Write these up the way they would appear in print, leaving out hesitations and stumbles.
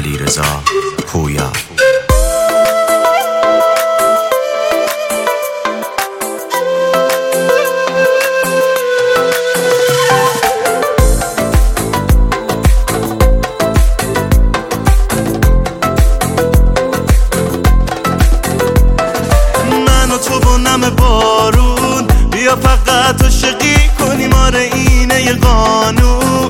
علیرضا پویا. بارون بیا فقط عاشقی کنیم، آره اینه یه قانون.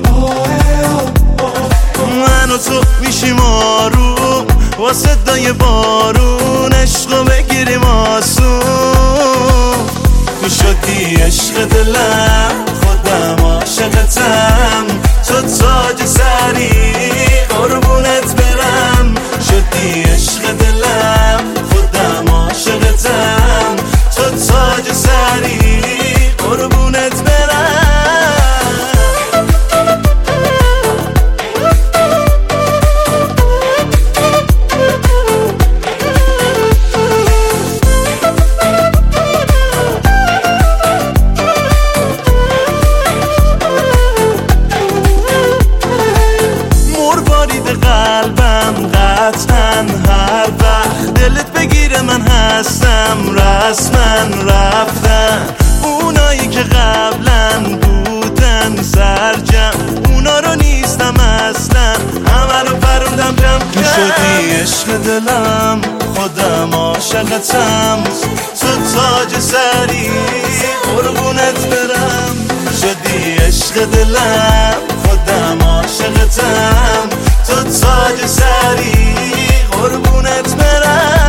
من و تو میشیم آروم با صدای بارون، عشقو بگیریم آسون. تو شدی عشق دلم، خودم عاشقتم، تو تاج سری قربونت برم. شدی عشق دلم، خودم عاشقتم، تو تاج سری قربونت برم. مروارید قلبم قطعا هر وقت دلت بگیره من هستم، رسما رفتن اونایی که قبلا بودن سرجم، اونا رو نیستم اصلا، همه رو پروندم جمع. تو شدی عشق دلم، خودم عاشقتم، تو تاج سری قربونت برم. شدی عشق دلم، خودم عاشقتم، تو تاج سری قربونت برم.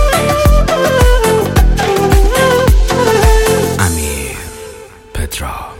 Petra.